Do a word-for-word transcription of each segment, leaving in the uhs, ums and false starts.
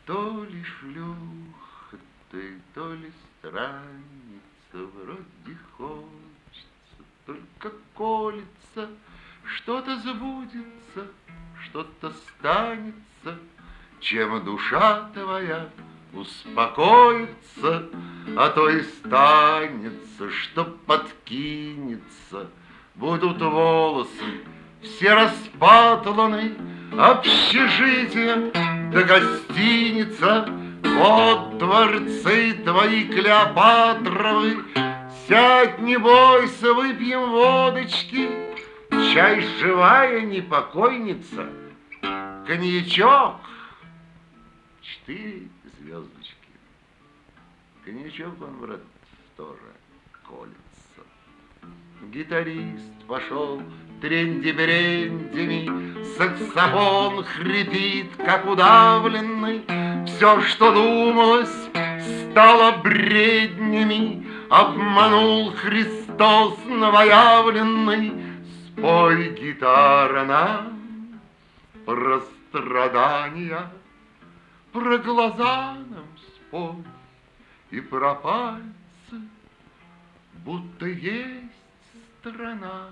То ли шлюха ты, то ли странница, вроде хочется, только колется, что-то забудется, что-то станется, чем душа твоя успокоится, а то и станется, что подкинется. Будут волосы все распатланы, общежитие да гостиница, вот дворцы твои Клеопатровы. Сядь, не бойся, выпьем водочки, чай живая непокойница, коньячок, четыре звездочки. Коньячок он, брат, тоже колется. Гитарист пошел тренди-брендями, саксофон хрипит, как удавленный. Все, что думалось, стало бреднями. Обманул Христос новоявленный. Спой, гитара, нам про страдания, про глаза нам спой и про пальцы, будто есть страна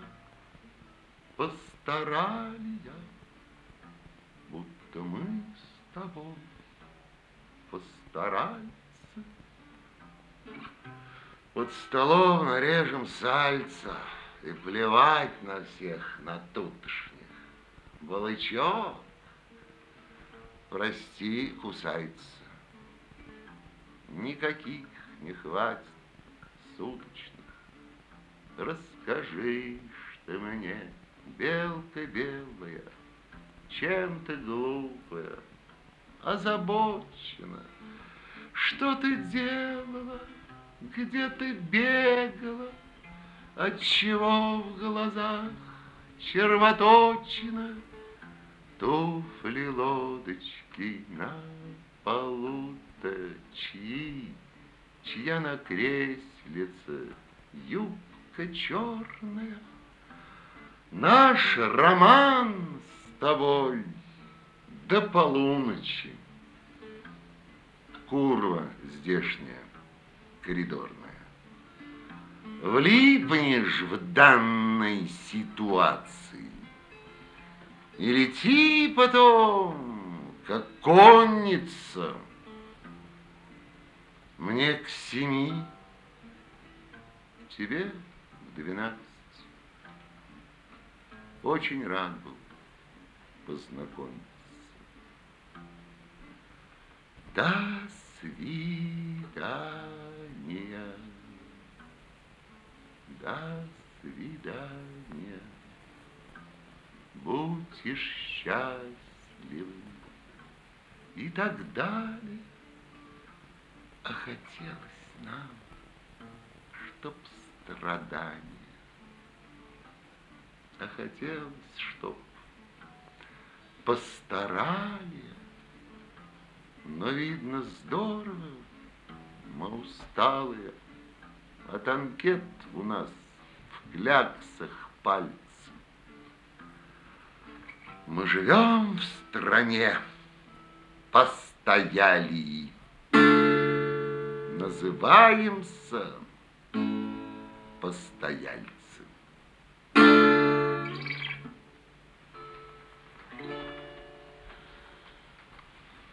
пасторалия, будто мы с тобой постарались. Под столом нарежем сальца и плевать на всех, на тутошних. Балычок, прости, кусается. Никаких не хватит суточных. Расскажи, что мне, белка белая, чем ты глупая, озабочена? Что ты делала, где ты бегала, отчего в глазах червоточина? Туфли, лодочки на полу-то чьи, чья на креслице юбка черная? Наш роман с тобой до полуночи. Курва здешняя, коридорная. Влипнешь в данной ситуации и лети потом, как конница. Мне к семи, тебе в двенадцать. Очень рад был познакомиться. До свидания. До свидания. Будьте счастливы и так далее. А хотелось нам, чтоб страдания, а хотелось, чтоб постарали. Но, видно, здорово, мы усталые, от анкет у нас в кляксах пальцы. Мы живем в стране постоялий, называемся постояльцы.